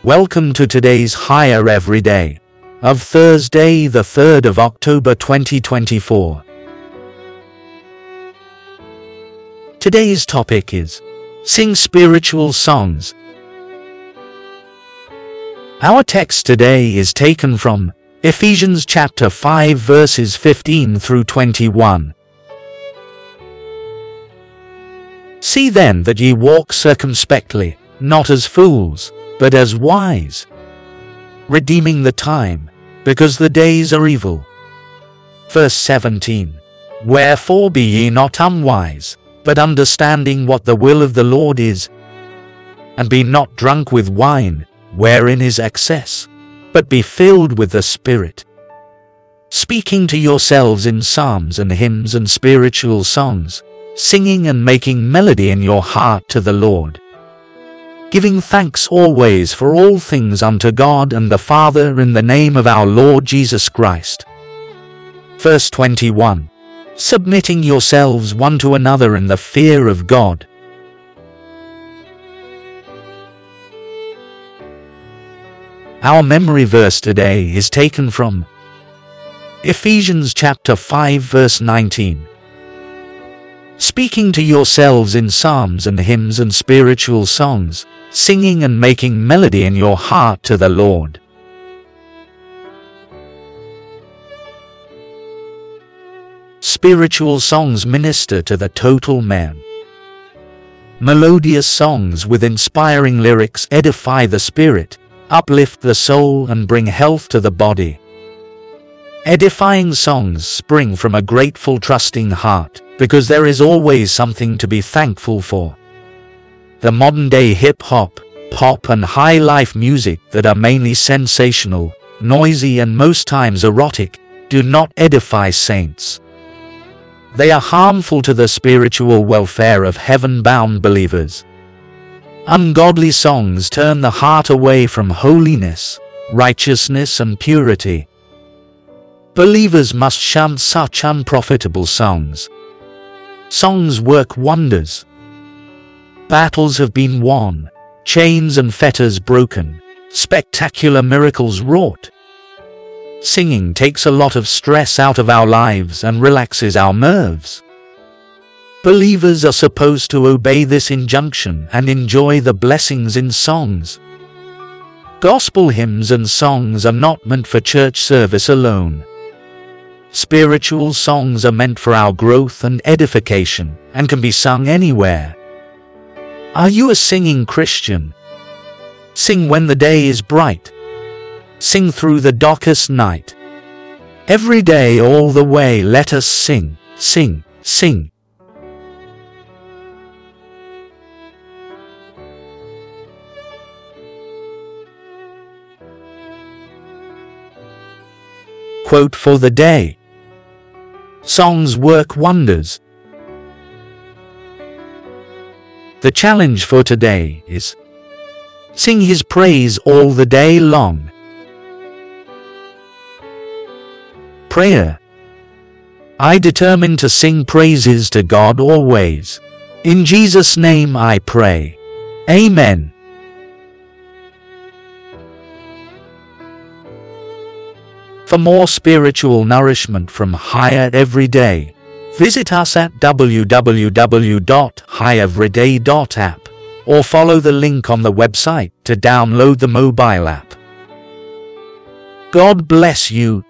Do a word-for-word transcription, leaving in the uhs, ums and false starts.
Welcome to today's Higher Everyday of Thursday, the third of October twenty twenty-four. Today's topic is Sing Spiritual Songs. Our text today is taken from Ephesians chapter five verses fifteen through twenty-one. See then that ye walk circumspectly, not as fools, but as wise, redeeming the time, because the days are evil. Verse seventeen. Wherefore be ye not unwise, but understanding what the will of the Lord is. And be not drunk with wine, wherein is excess, but be filled with the Spirit, speaking to yourselves in psalms and hymns and spiritual songs, singing and making melody in your heart to the Lord, giving thanks always for all things unto God and the Father in the name of our Lord Jesus Christ. Verse twenty-one. Submitting yourselves one to another in the fear of God. Our memory verse today is taken from Ephesians chapter five verse nineteen. Speaking to yourselves in psalms and hymns and spiritual songs, singing and making melody in your heart to the Lord. Spiritual songs minister to the total man. Melodious songs with inspiring lyrics edify the spirit, uplift the soul and bring health to the body. Edifying songs spring from a grateful, trusting heart, because there is always something to be thankful for. The modern-day hip-hop, pop and high-life music that are mainly sensational, noisy and most times erotic, do not edify saints. They are harmful to the spiritual welfare of heaven-bound believers. Ungodly songs turn the heart away from holiness, righteousness and purity. Believers must shun such unprofitable songs. Songs work wonders. Battles have been won, chains and fetters broken, spectacular miracles wrought. Singing takes a lot of stress out of our lives and relaxes our nerves. Believers are supposed to obey this injunction and enjoy the blessings in songs. Gospel hymns and songs are not meant for church service alone. Spiritual songs are meant for our growth and edification, and can be sung anywhere. Are you a singing Christian? Sing when the day is bright. Sing through the darkest night. Every day, all the way, let us sing, sing, sing. Quote for the day. Songs work wonders. The challenge for today is sing His praise all the day long. Prayer. I determine to sing praises to God always. In Jesus' name I pray. Amen. For more spiritual nourishment from Higher Everyday, visit us at w w w dot high everyday dot app or follow the link on the website to download the mobile app. God bless you.